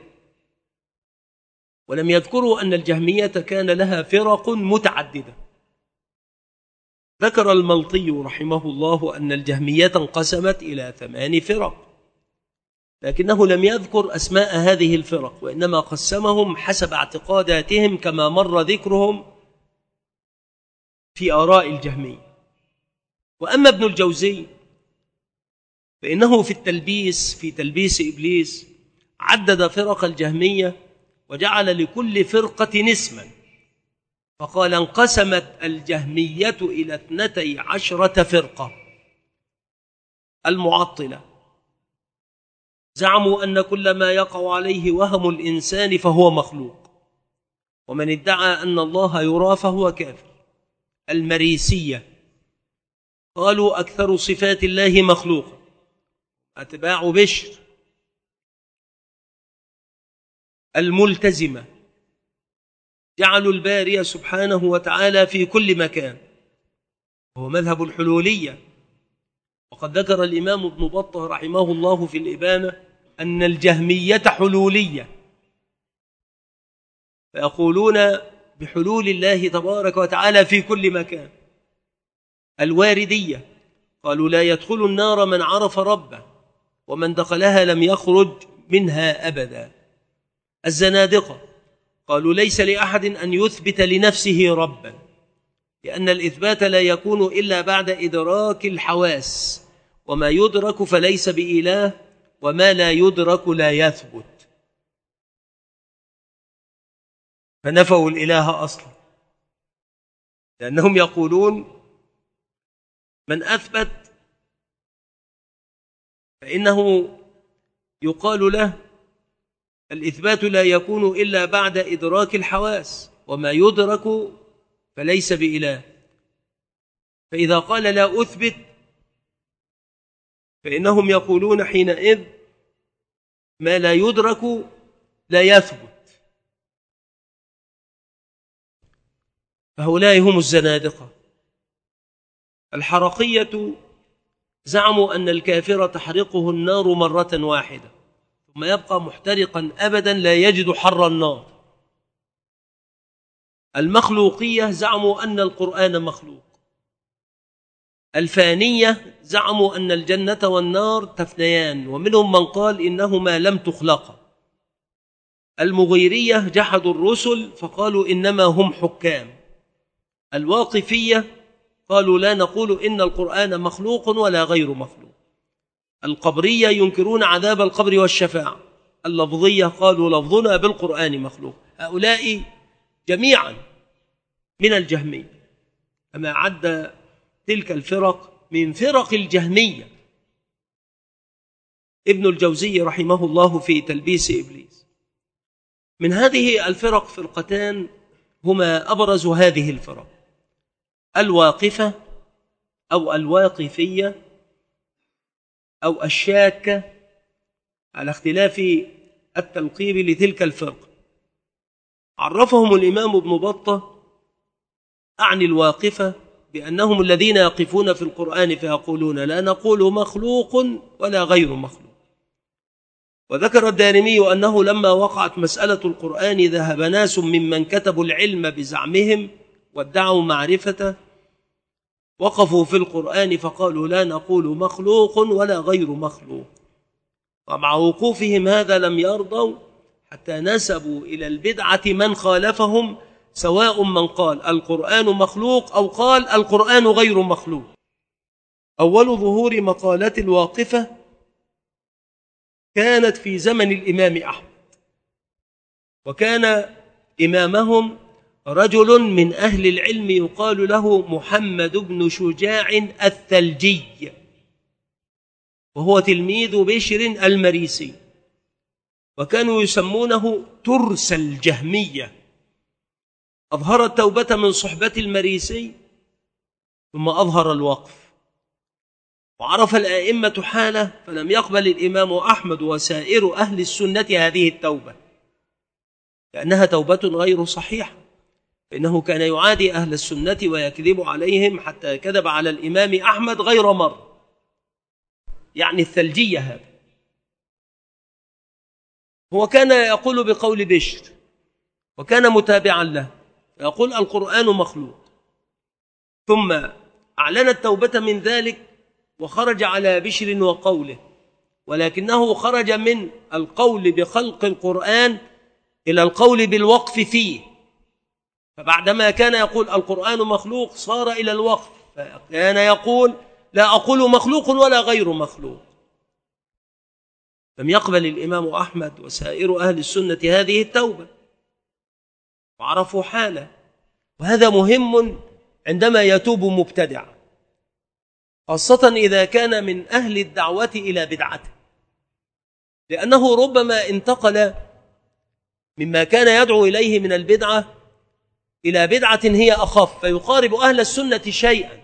ولم يذكروا أن الجهمية كان لها فرق متعددة. ذكر الملطي رحمه الله أن الجهمية انقسمت إلى 8 فرق، لكنه لم يذكر أسماء هذه الفرق، وإنما قسمهم حسب اعتقاداتهم كما مر ذكرهم في آراء الجهمية. وأما ابن الجوزي فإنه في تلبيس إبليس عدد فرق الجهمية وجعل لكل فرقة اسما، فقال انقسمت الجهمية إلى 12 فرقة. المعطلة زعموا أن كل ما يقع عليه وهم الإنسان فهو مخلوق، ومن ادعى أن الله يرى فهو كافر. المريسية قالوا أكثر صفات الله مخلوقة، أتباع بشر. الملتزمة جعلوا الباري سبحانه وتعالى في كل مكان، وهو مذهب الحلولية. وقد ذكر الإمام ابن بطة رحمه الله في الإبانة أن الجهمية حلولية، فيقولون بحلول الله تبارك وتعالى في كل مكان. الواردية قالوا لا يدخل النار من عرف ربه، ومن دخلها لم يخرج منها أبدا. الزنادقة قالوا ليس لأحد أن يثبت لنفسه ربا، لأن الإثبات لا يكون إلا بعد إدراك الحواس، وما يدرك فليس بإله، وما لا يدرك لا يثبت. فنفوا الإله أصلا، لأنهم يقولون من أثبت فإنه يقال له الإثبات لا يكون إلا بعد إدراك الحواس، وما يدرك فليس بإله. فإذا قال لا أثبت فإنهم يقولون حينئذ ما لا يدرك لا يثبت. فهؤلاء هم الزنادقة. الحرقية زعموا أن الكافر تحرقه النار مرة واحدة ثم يبقى محترقا أبدا لا يجد حر النار. المخلوقية زعموا أن القرآن مخلوق. الفانية زعموا أن الجنة والنار تفنيان، ومنهم من قال إنهما لم تخلقا. المغيرية جحدوا الرسل فقالوا إنما هم حكام. الواقفية قالوا لا نقول إن القرآن مخلوق ولا غير مخلوق. القبرية ينكرون عذاب القبر والشفاعة. اللفظية قالوا لفظنا بالقرآن مخلوق. هؤلاء جميعا من الجهمية، كما عد تلك الفرق من فرق الجهمية ابن الجوزي رحمه الله في تلبيس إبليس. من هذه الفرق فرقتان هما أبرز هذه الفرق: الواقفة أو الواقفية أو الشاكة، على اختلاف التلقيب لتلك الفرقة. عرفهم الإمام ابن بطة عن الواقفة بأنهم الذين يقفون في القرآن فيقولون لا نقول مخلوق ولا غير مخلوق. وذكر الدارمي أنه لما وقعت مسألة القرآن ذهب ناس ممن كتبوا العلم بزعمهم وادعوا معرفته، وقفوا في القرآن فقالوا لا نقول مخلوق ولا غير مخلوق. ومع وقوفهم هذا لم يرضوا حتى نسبوا إلى البدعة من خالفهم، سواء من قال القرآن مخلوق أو قال القرآن غير مخلوق. أول ظهور مقالات الواقفة كانت في زمن الإمام أحمد، وكان إمامهم رجل من أهل العلم يقال له محمد بن شجاع الثلجي، وهو تلميذ بشر المريسي. وكانوا يسمونه ترس الجهمية. أظهر التوبة من صحبة المريسي ثم أظهر الوقف، وعرف الآئمة حاله، فلم يقبل الإمام أحمد وسائر أهل السنة هذه التوبة، لأنها توبة غير صحيحة، فإنه كان يعادي أهل السنة ويكذب عليهم، حتى كذب على الإمام أحمد غير مرة، يعني الثلجية هذا. هو كان يقول بقول بشر، وكان متابعا له، يقول القرآن مخلوق، ثم أعلن التوبة من ذلك وخرج على بشر وقوله، ولكنه خرج من القول بخلق القرآن إلى القول بالوقف فيه، فبعدما كان يقول القرآن مخلوق صار إلى الوقف، فكان يقول لا أقول مخلوق ولا غير مخلوق. لم يقبل الإمام أحمد وسائر أهل السنة هذه التوبة، وعرفوا حاله، وهذا مهم عندما يتوب مبتدع، خاصة إذا كان من أهل الدعوة إلى بدعته، لأنه ربما انتقل مما كان يدعو إليه من البدعة إلى بدعة هي أخف، فيقارب أهل السنة شيئا،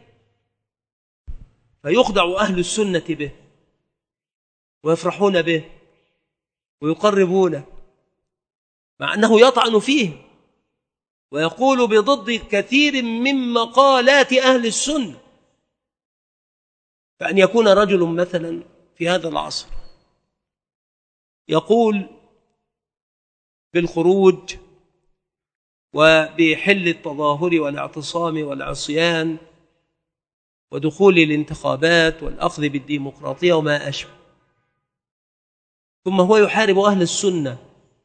فيخدع أهل السنة به ويفرحون به ويقربونه، مع أنه يطعن فيه ويقول بضد كثير من مقالات أهل السنة. فأن يكون رجل مثلا في هذا العصر يقول بالخروج وبحل التظاهر والاعتصام والعصيان ودخول الانتخابات والأخذ بالديمقراطية وما أشبه، ثم هو يحارب أهل السنة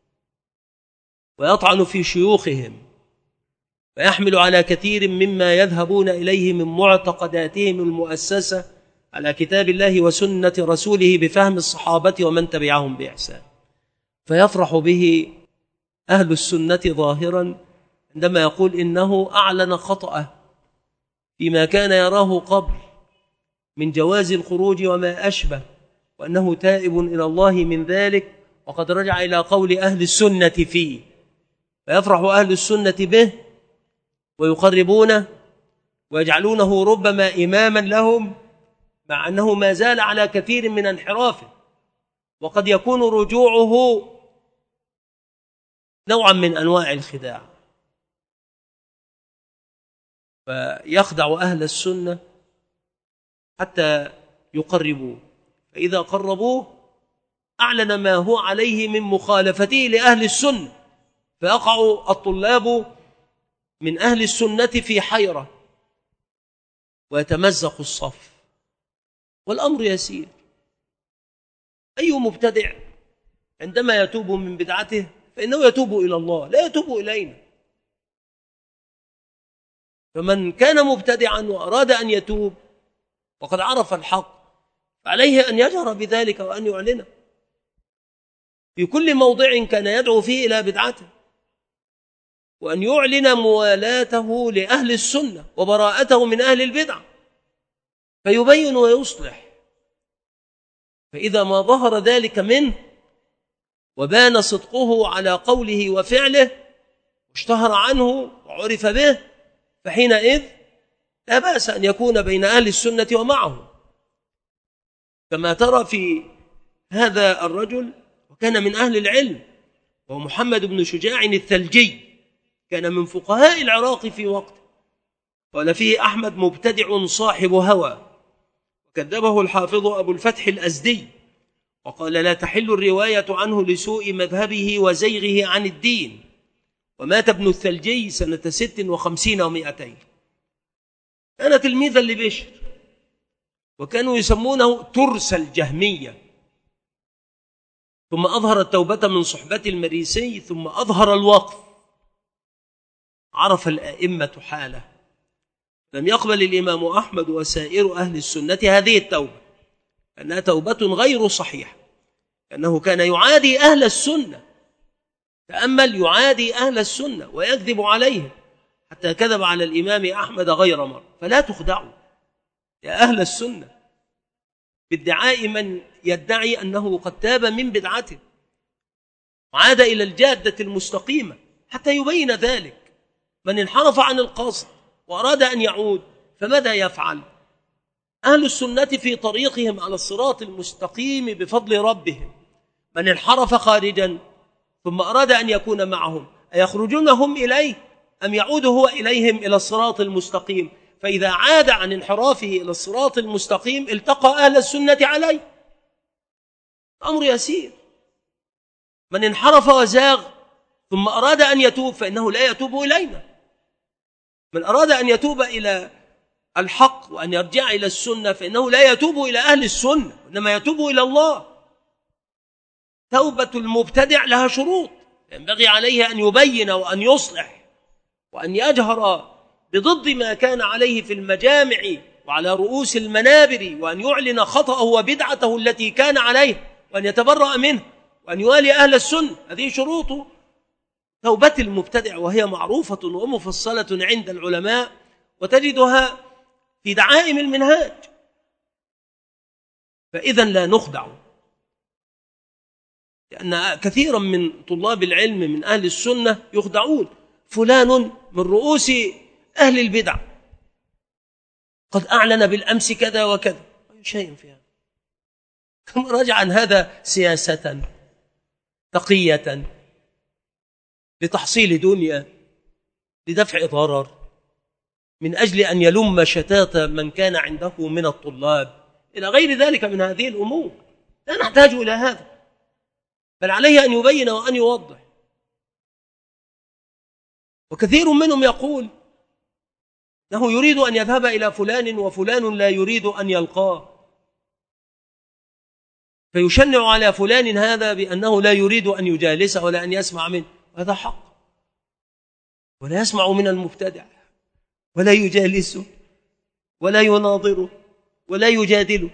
ويطعن في شيوخهم ويحمل على كثير مما يذهبون إليه من معتقداتهم المؤسسة على كتاب الله وسنة رسوله بفهم الصحابة ومن تبعهم بإحسان، فيفرح به أهل السنة ظاهرا عندما يقول إنه أعلن خطأه فيما كان يراه قبل من جواز الخروج وما أشبه، وأنه تائب إلى الله من ذلك وقد رجع إلى قول أهل السنة فيه، فيفرح أهل السنة به ويقربونه ويجعلونه ربما إماما لهم، مع أنه ما زال على كثير من انحرافه، وقد يكون رجوعه نوعا من أنواع الخداع، فيخدع أهل السنة حتى يقربوه، فإذا قربوه أعلن ما هو عليه من مخالفته لأهل السنة، فيقع الطلاب من أهل السنة في حيرة ويتمزق الصف، والأمر يسير. أي مبتدع عندما يتوب من بدعته فإنه يتوب إلى الله، لا يتوب إلينا. فمن كان مبتدعا وأراد أن يتوب وقد عرف الحق فعليه أن يجهر بذلك وأن يعلنه في كل موضع كان يدعو فيه إلى بدعته، وأن يعلن موالاته لأهل السنة وبراءته من أهل البدع، فيبين ويصلح. فإذا ما ظهر ذلك منه وبان صدقه على قوله وفعله واشتهر عنه وعرف به، فحينئذ لا بأس أن يكون بين أهل السنة ومعه، كما ترى في هذا الرجل، وكان من أهل العلم، وهو محمد بن شجاع الثلجي، كان من فقهاء العراق في وقته، قال فيه أحمد مبتدع صاحب هوى، وكذبه الحافظ أبو الفتح الأزدي، وقال لا تحل الرواية عنه لسوء مذهبه وزيغه عن الدين. ومات ابن الثلجي سنة 56 و200، كان تلميذا لبشر، وكانوا يسمونه ترس الجهمية. ثم أظهر التوبة من صحبة المريسي، ثم أظهر الوقف، عرف الآئمة حاله، لم يقبل الإمام أحمد وسائر أهل السنة هذه التوبة، أنها توبة غير صحيحة، أنه كان يعادي أهل السنة، تأمل، يعادي أهل السنة ويكذب عليهم، حتى كذب على الإمام أحمد غير مرة. فلا تخدعوا يا أهل السنة بادعاء من يدعي أنه قد تاب من بدعته، وعاد إلى الجادة المستقيمة حتى يبين ذلك. من انحرف عن القصد وأراد أن يعود فماذا يفعل؟ أهل السنة في طريقهم على الصراط المستقيم بفضل ربهم. من انحرف خارجا ثم أراد أن يكون معهم أيخرجون هم إليه أم يعود هو إليهم إلى الصراط المستقيم؟ فإذا عاد عن انحرافه إلى الصراط المستقيم التقى أهل السنة عليه. أمر يسير. من انحرف وزاغ ثم أراد أن يتوب فإنه لا يتوب إلينا. من أراد أن يتوب إلى الحق وأن يرجع إلى السنة فإنه لا يتوب إلى أهل السنة وإنما يتوب إلى الله. توبة المبتدع لها شروط، ينبغي عليه أن يبين وأن يصلح وأن يجهر بضد ما كان عليه في المجامع وعلى رؤوس المنابر، وأن يعلن خطأه وبدعته التي كان عليه وأن يتبرأ منه وأن يوالي أهل السنة. هذه شروط توبة المبتدع، وهي معروفة ومفصلة عند العلماء وتجدها في دعائم المنهاج. فإذا لا نخدع، لأن كثيرا من طلاب العلم من أهل السنة يخدعون. فلان من رؤوس أهل البدع قد أعلن بالأمس كذا وكذا، أي شيء فيها. كم رجع عن هذا سياسة تقية لتحصيل دنيا، لدفع ضرر، من أجل أن يلم شتات من كان عنده من الطلاب، إلى غير ذلك من هذه الأمور. لا نحتاج إلى هذا، بل عليه أن يبين وأن يوضح. وكثير منهم يقول أنه يريد أن يذهب إلى فلان وفلان لا يريد أن يلقاه، فيشنع على فلان هذا بأنه لا يريد أن يجالسه ولا أن يسمع منه. هذا حق، ولا يسمع من المبتدع ولا يجالسه ولا يناظره ولا يجادله.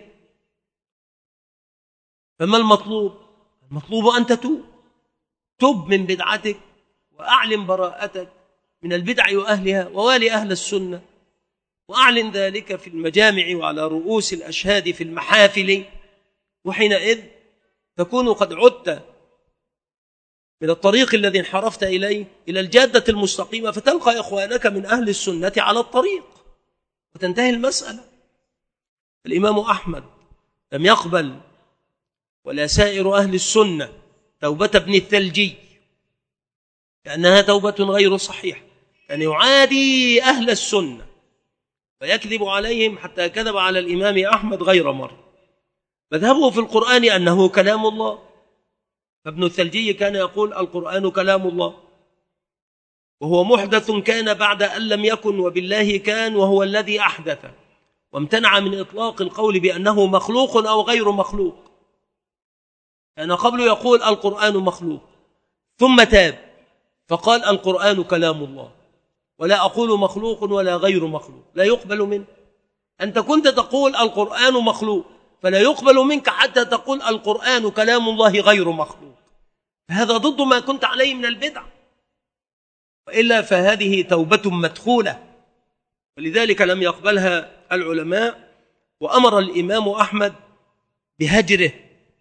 فما المطلوب؟ المطلوب أن تب من بدعتك وأعلن براءتك من البدع وأهلها، ووالي أهل السنة، وأعلن ذلك في المجامع وعلى رؤوس الأشهاد في المحافل. وحينئذ تكون قد عدت من الطريق الذي انحرفت إليه إلى الجادة المستقيمة، فتلقى إخوانك من أهل السنة على الطريق وتنتهي المسألة. الإمام أحمد لم يقبل ولا سائر أهل السنة توبة ابن الثلجي، لأنها توبة غير صحيحة، أن يعادي أهل السنة ويكذب عليهم حتى كذب على الإمام أحمد غير مرة. مذهبه في القرآن أنه كلام الله، فابن الثلجي كان يقول القرآن كلام الله، وهو محدث كان بعد أن لم يكن، وبالله كان وهو الذي أحدث، وامتنع من إطلاق القول بأنه مخلوق أو غير مخلوق. كان قبل يقول القرآن مخلوق، ثم تاب فقال القرآن كلام الله، ولا أقول مخلوق ولا غير مخلوق، لا يقبل منه. أنت كنت تقول القرآن مخلوق، فلا يقبل منك حتى تقول القرآن كلام الله غير مخلوق. هذا ضد ما كنت عليه من البدع، وإلا فهذه توبة مدخولة، ولذلك لم يقبلها العلماء، وأمر الإمام أحمد بهجره.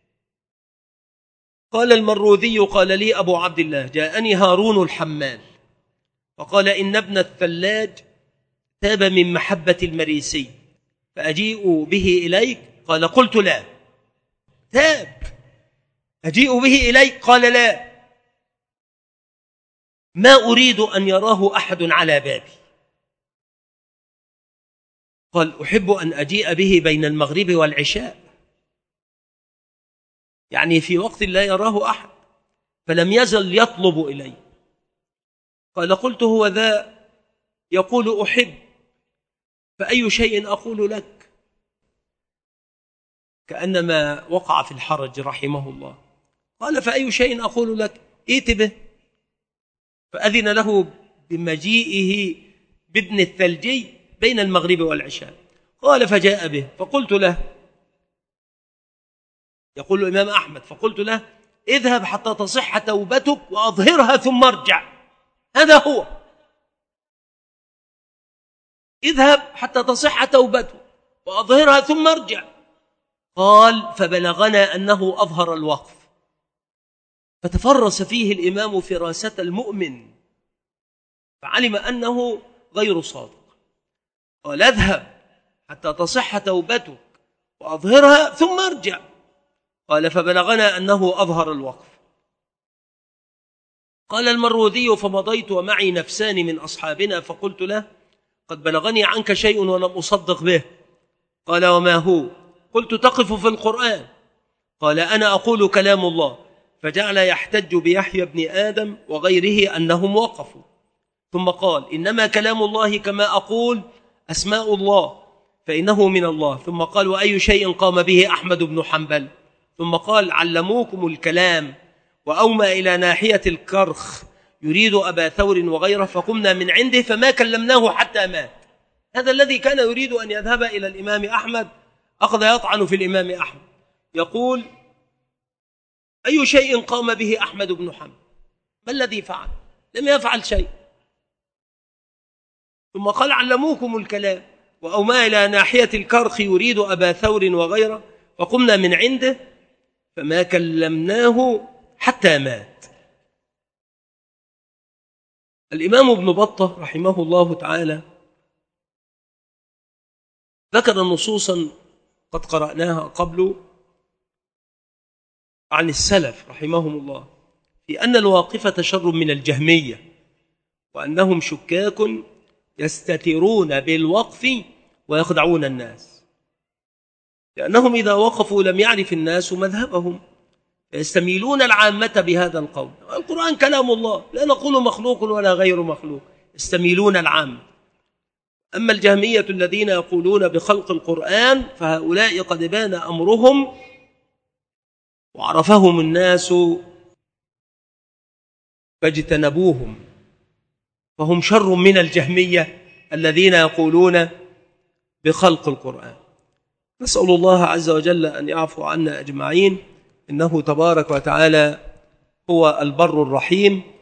قال المروذي قال لي أبو عبد الله جاءني هارون الحمال وقال إن ابن الثلاج تاب من محبة المريسي فأجيء به إليك؟ قال قلت لا. تاب، أجيء به إليك؟ قال لا. ما أريد أن يراه أحد على بابي. قال أحب أن أجيء به بين المغرب والعشاء، يعني في وقت لا يراه أحد، فلم يزل يطلب إلي. قال قلت هو ذا يقول أحب، فأي شيء أقول لك؟ كأنما وقع في الحرج رحمه الله. قال فأي شيء أقول لك؟ ائت به. فأذن له بمجيئه بابن الثلجي بين المغرب والعشاء. قال فجاء به فقلت له، يقول الإمام أحمد، فقلت له اذهب حتى تصح توبتك وأظهرها ثم ارجع. هذا هو، اذهب حتى تصح توبتك وأظهرها ثم ارجع. قال فبلغنا أنه أظهر الوقف. فتفرس فيه الإمام فراسة المؤمن، فعلم أنه غير صادق، قال اذهب حتى تصح توبتك وأظهرها ثم ارجع. قال فبلغنا أنه أظهر الوقف. قال المروذي فمضيت ومعي نفسان من أصحابنا فقلت له قد بلغني عنك شيء ولم أصدق به. قال وما هو؟ قلت تقف في القرآن. قال أنا أقول كلام الله. فجعل يحتج بيحيى بن آدم وغيره أنهم وقفوا، ثم قال إنما كلام الله كما أقول أسماء الله فإنه من الله. ثم قال وأي شيء قام به أحمد بن حنبل؟ ثم قال علموكم الكلام وأومى إلى ناحية الكرخ يريد أبا ثور وغيره فقمنا من عنده فما كلمناه حتى مات. هذا الذي كان يريد أن يذهب إلى الإمام أحمد أخذ يطعن في الإمام أحمد، يقول أي شيء قام به أحمد بن حنبل؟ ما الذي فعل؟ لم يفعل شيء. ثم قال علموكم الكلام وأومى إلى ناحية الكرخ يريد أبا ثور وغيره فقمنا من عنده فما كلمناه حتى مات. الإمام ابن بطة رحمه الله تعالى ذكر نصوصا قد قرأناها قبل عن السلف رحمهم الله في أن الواقفة شر من الجهمية، وأنهم شكاك يستترون بالوقف ويخدعون الناس، لأنهم إذا وقفوا لم يعرف الناس مذهبهم يستميلون العامة بهذا القول. القرآن كلام الله لا نقول مخلوق ولا غير مخلوق، يستميلون العامة. أما الجهمية الذين يقولون بخلق القرآن فهؤلاء قد بان أمرهم وعرفهم الناس فاجتنبوهم، فهم شر من الجهمية الذين يقولون بخلق القرآن. نسأل الله عز وجل أن يعفو عنا أجمعين، إنه تبارك وتعالى هو البر الرحيم.